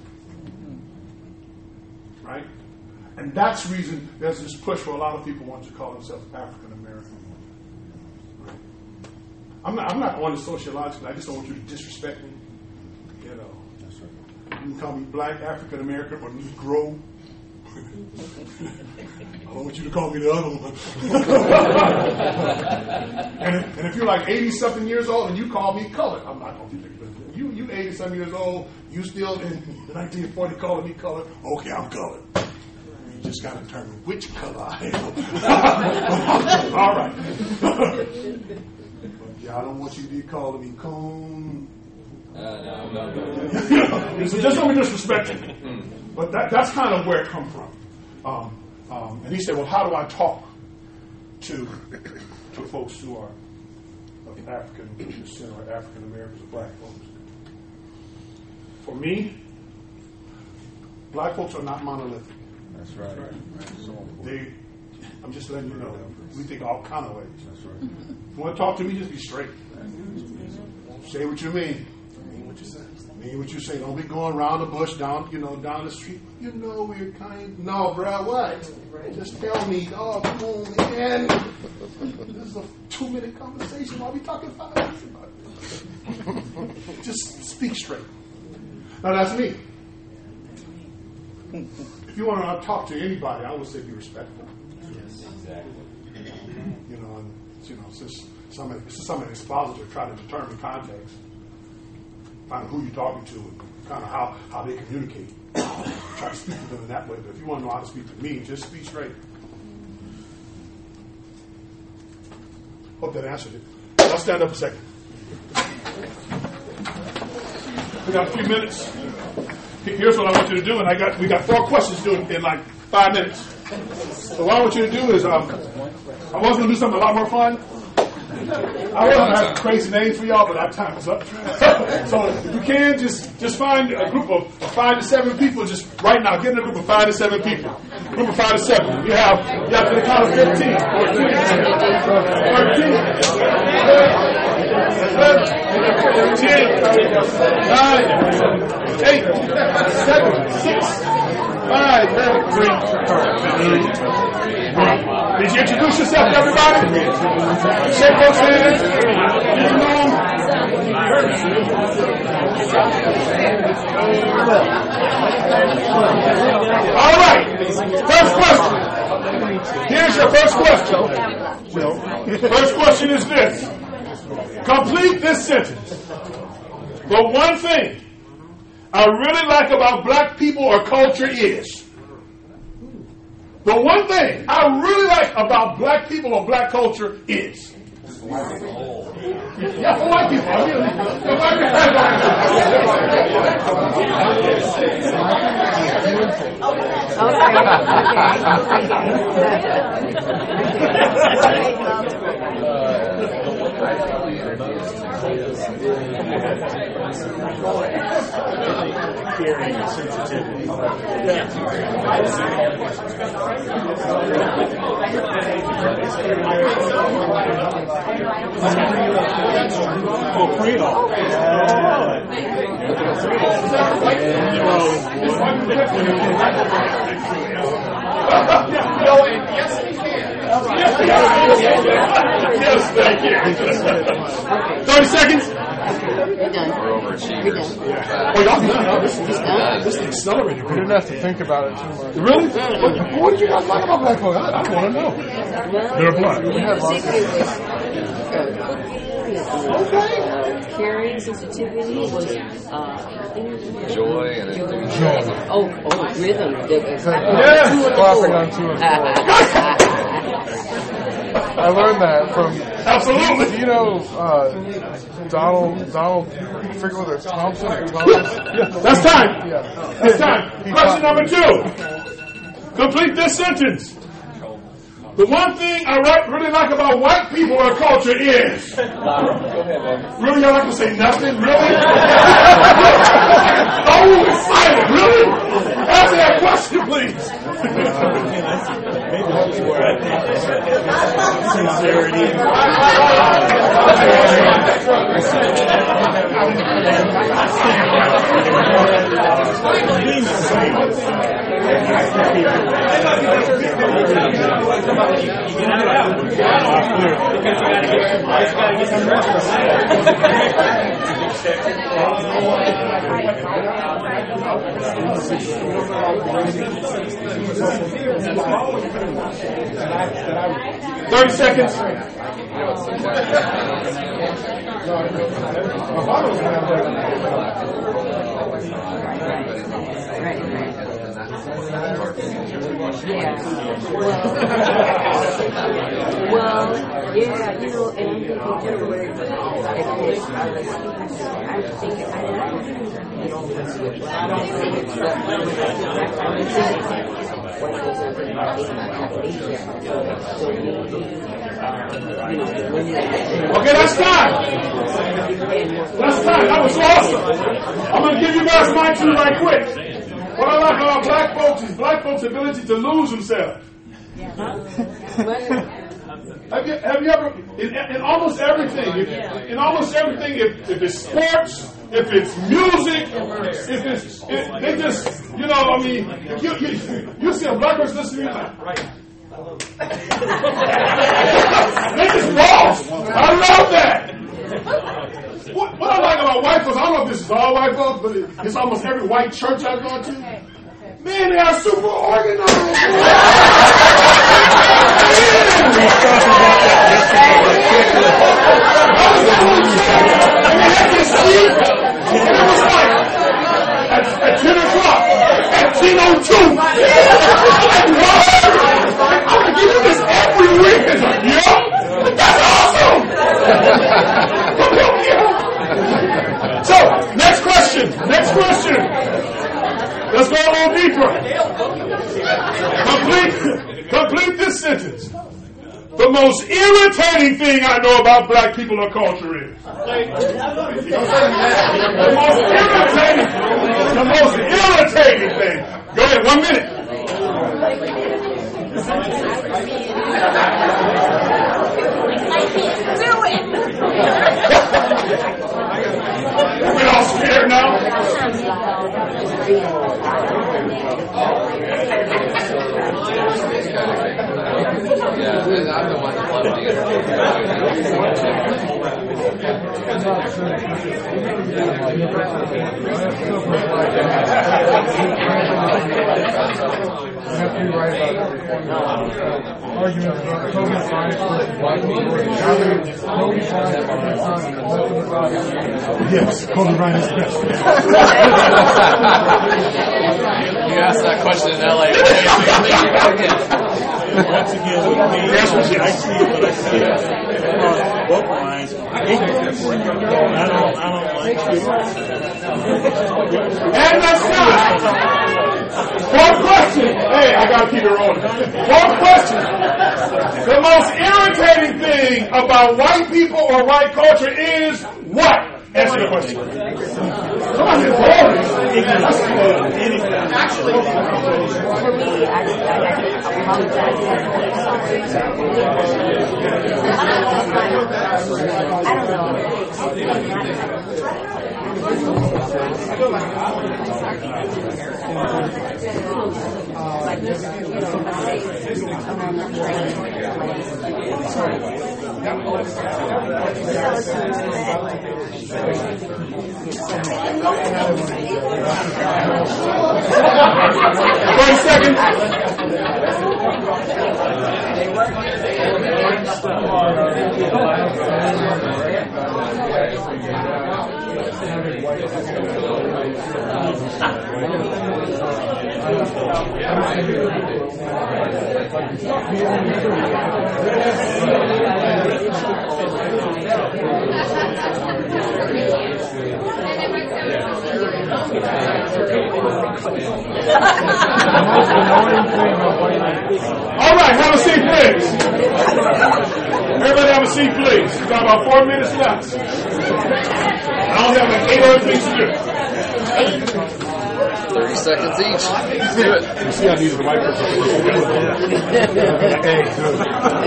S1: Right? And that's the reason there's this push for a lot of people want to call themselves African American. Right? I'm not, I'm not on the sociological. I just don't want you to disrespect me. You know. That's right. You can call me black, African American, or Negro. I don't want you to call me the other one. and, if, and if you're like eighty-something years old and you call me colored, I'm not going to be you. You eighty-something years old, you still in nineteen forty calling me colored. Okay, I'm colored. You just got to determine which color I am. All right. Yeah, I don't want you to be calling me cone. Uh, no, no, no. So just don't be disrespectful. But that, that's kind of where it comes from. Um, um, and he said, well, how do I talk to to folks who are of African descent or African Americans or black folks? For me, black folks are not monolithic.
S2: That's right. That's right.
S1: They, I'm just letting you know, we think all kind of ways.
S2: That's right.
S1: If you want to talk to me, just be straight. Say what you mean.
S3: Mean what you say.
S1: Mean what you say. Don't be going around the bush, down, you know, down the street. You know we're kind. No, bro, what? Just tell me. Oh, come on, man. This is a two-minute conversation. Why are we talking five minutes about it? Just speak straight. Now that's me. If you want to talk to anybody, I would say be respectful.
S2: Yes, exactly.
S1: You know, and you know, since some since some of the expositors try to determine context, find out who you're talking to, and kind of how, how they communicate. Try to speak to them in that way. But if you want to know how to speak to me, just speak straight. Hope that answered it. I'll stand up a second. We got a few minutes. Here's what I want you to do, and I got we got four questions to do in like five minutes. So what I want you to do is, um, I was going to do something a lot more fun. I was going to have crazy names for y'all, but our time is up. So if you can, just just find a group of five to seven people. Just right now, get in a group of five to seven people. Group of five to seven. You have you have to the count of fifteen, fourteen, thirteen, ten, nine, eight, seven, six, five, three, two, one. Did you introduce yourself to everybody? Shake those hands. All right. First question. Here's your first question. First question is this. Complete this sentence. The one thing I really like about black people or culture is. The one thing I really like about black people or black culture is. Yeah, for white people. I mean, for white
S4: Oh, pre-all.
S3: No, and yes, we can.
S1: Yes, thank you. thirty seconds.
S9: You're done.
S8: We're overachievers.
S1: Oh, y'all done.
S9: He's done.
S1: This is accelerated.
S4: You didn't have to think about it too much.
S1: Really? What, what did you guys like about black folks? I, I want to know. They're black.
S9: We have particularly was okay. Uh, caring, sensitivity was uh,
S8: Joy and
S9: enthusiasm. Oh, oh, rhythm.
S4: Yes, clapping on two and four. I learned that from
S1: Absolutely.
S4: You know, uh, Donald Donald. I forget whether it's Thompson or Thomas.
S1: Yeah, that's time.
S4: Yeah,
S1: that's time.
S4: He
S1: Question
S4: taught-
S1: number two. Complete this sentence. The one thing I ri- really like about white people or culture is. Really, y'all like to say nothing? Really? Oh, excited. Really? Answer that question, please. Thirty seconds.
S9: Yeah. Well, yeah, you know, and I'm thinking generally, at this, I was, I'm thinking, I don't know,
S1: Okay, that's time. That's time. That was awesome. I'm going to give you guys my two right quick. What I like about black folks is black folks' ability to lose themselves. Have you, have you ever, in, in almost everything, if, in almost everything, if, if it's sports, if it's music, if it's, it, they just, you know, I mean, you, you, you see a black person listening to music, right? They just lost. I love that. What, what I like about white folks, I don't know if this is all white folks, but it, it's almost every white church I've gone to. Man, they are super organized. And they had this seat, and it was like, at, at ten o'clock, at ten oh two, at one, I'm going to give you this every week. It's like, yeah, that's awesome. So, next question, next question. Let's go a little deeper. Complete, complete this sentence. The most irritating thing I know about black people or culture is. The most irritating, the most irritating thing. Go ahead, one minute.
S9: do it.
S1: We're all scared now.
S4: have to be right about arguments about Kobe Bryant versus white people. Kobe Bryant Yes, Kobe Bryant is the best.
S8: You asked that question in L A.
S11: Once again, with me, I see it, but I see it across both lines. I don't, I don't like it.
S1: And that's time. One question. Hey, I gotta keep it rolling. One question. The most irritating thing about white people or white culture is what? Answer the question. Come on, it's boring.
S9: Actually, for me, I, I, I apologize. I don't know. Like this, you know, say, I'm on the train.
S1: Thirty seconds. All right, have a seat, please. Everybody have a seat, please. We've got about four minutes left. I don't have like eight other things to do.
S8: thirty seconds each. Let's do it.
S1: You see, I need the white person. Hey, good.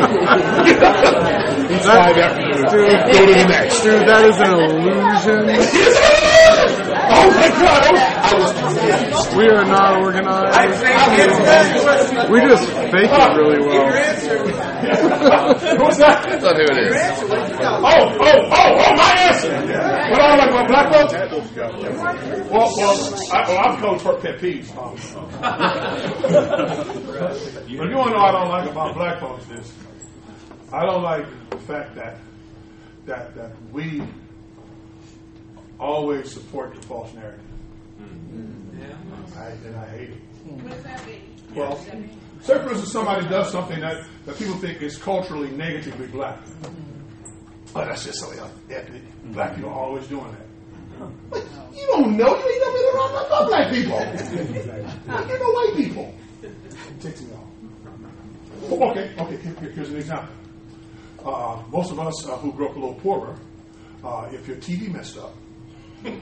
S1: He's five after you. Go to the next.
S4: Dude, that is an illusion.
S1: Oh my God! I was, I was
S4: We are not organized. We just fake it really well.
S1: Who's that?
S8: That's not who it is.
S1: Oh, oh, oh, oh, my answer. What I don't like about black folks? Well, well, I, well I've coached for pet peeves. But you want to know what I don't like about black folks is I don't like the fact that that that we always support the false narrative. I, and I hate it.
S6: What does that mean?
S1: Well, say for instance somebody does something that, that people think is culturally negatively black. Oh, that's just so ethnic. Black people are always doing that. But you don't know. You ain't never been around no black people. You know white people. It takes me off. Oh, okay, okay. Here, here's an example. Uh, most of us uh, who grew up a little poorer, uh, if your T V messed up, you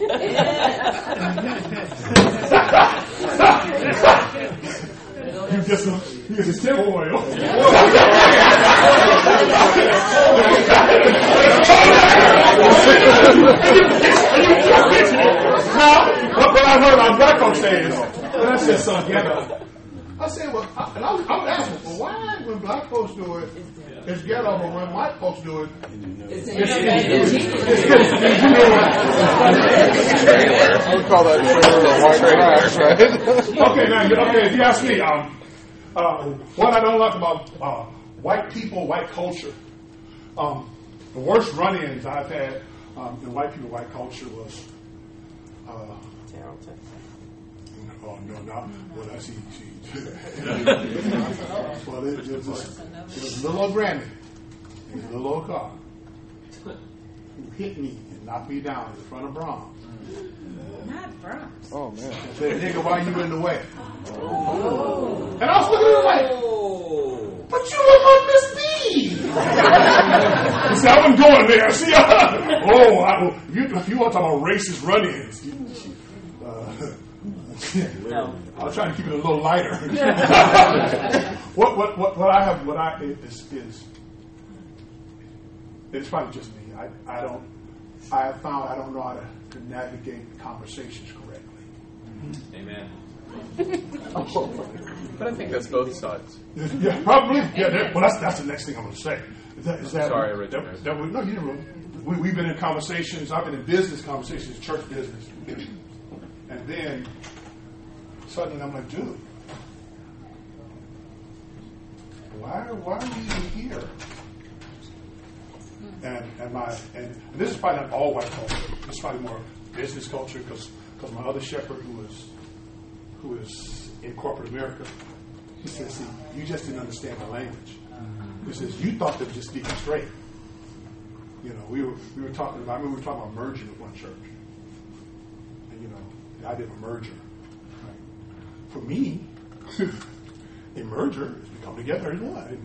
S1: get some, you get some tip oil. Now, what, what I heard our black folks say is, and I said, son, get up. I said, well, I, and I was, I was asking, well, why when black folks do it, it's ghetto, but when white folks do it, it's it's
S4: I would call that trailer white trash, right?
S1: Okay, now, okay, if you ask me, um, uh, what I don't like about uh, white people, white culture, um, the worst run-ins I've had um, in white people, white culture was, uh, oh no, not well. I see. see. Well, it, it, was just, it was a little old granny in a little old car who hit me and knocked me down in front of Brahms.
S6: Not Brahms.
S4: Oh man!
S1: I said, "Nigga, why you in the way?" Oh. And I was looking at him like, "But you look like Miss B." He said, "I wasn't going there." See, uh, oh, I, if, you, if you want to talk about racist run-ins, you, uh, no. I'll try to keep it a little lighter. what, what, what, what I have, what I is, is, it's probably just me. I, I don't, I have found I don't know how to, to navigate conversations correctly.
S2: Amen. But I think that's both sides.
S1: Yeah, probably. Yeah, that, well, that's that's the next thing I'm going to say. Is that, is that,
S2: Sorry, I read your
S1: that,
S2: notes.
S1: that, that, no, you didn't. We, we've been in conversations. I've been in business conversations, church business, and then suddenly I'm like, dude, why, why are we even here? And and my and, and this is probably not all white culture. This is probably more business culture because because my other shepherd who is who is in corporate America, he says, see, you just didn't understand the language. He says, you thought they were just speaking straight. You know, we were we were talking about I remember we were talking about merging with one church. And you know, the idea of a merger. Right? For me, a merger is we come together as one.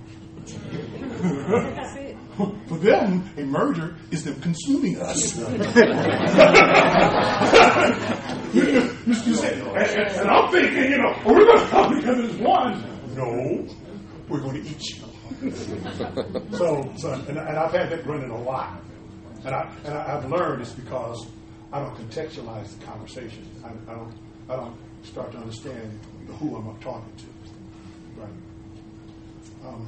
S1: For them, a merger is them consuming us. you, you say, and, and I'm thinking, you know, oh, we're going to come together as one. No, we're going to eat you. so, so and, and I've had that running a lot, and I and I, I've learned it's because I don't contextualize the conversation. I, I don't I don't start to understand who I'm talking to. Right. Um,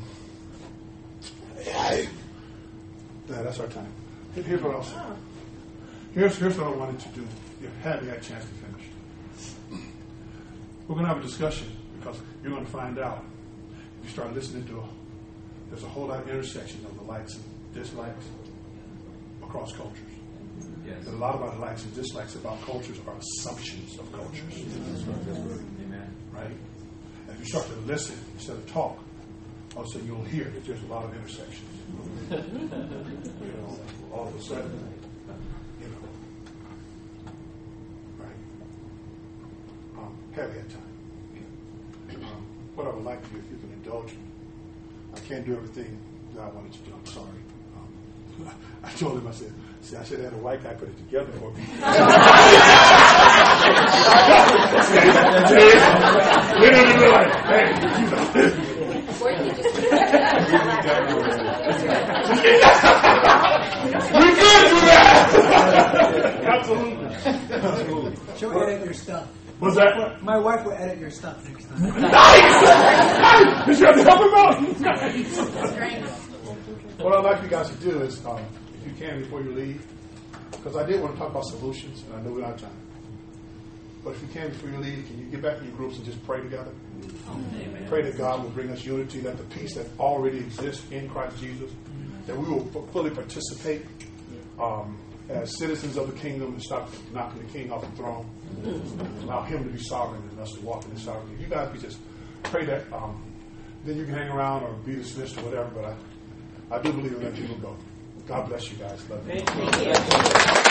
S1: Yeah, that's our time. Here's what else. Here's here's what I wanted to do. You had me a chance to finish. We're going to have a discussion because you're going to find out. If you start listening to, a, there's a whole lot of intersection of the likes and dislikes across cultures. Yes. And a lot of our likes and dislikes about cultures are assumptions of cultures. Amen. Right? And if you start to listen instead of talk, all of a sudden you'll hear that there's a lot of intersections. you know, all of a sudden, you know, right? Um, have that time. Um, what I would like to do, if you can indulge me, I can't do everything that I wanted to do. I'm sorry. Um, I told him, I said, see, I should have had a white guy put it together for me. Literally, like, hey, you know.
S9: Or you just
S1: We could do that! Absolutely. Absolutely.
S10: She'll edit your stuff.
S1: What's that?
S10: My wife will edit your stuff next time.
S1: Nice! Nice! You have to help him out. Nice. What I'd like you guys to do is, um, if you can, before you leave, because I did want to talk about solutions, and I know we don't have time. But if you can, before you leave, can you get back in your groups and just pray together? Amen. Pray that God will bring us unity, that the peace that already exists in Christ Jesus, that we will fully participate um, as citizens of the kingdom and stop knocking the king off the throne. Allow him to be sovereign and us to walk in his sovereignty. You guys, we just pray that. Um, then you can hang around or be dismissed or whatever, but I, I do believe in letting people go. God bless you guys. Love you. Thank you.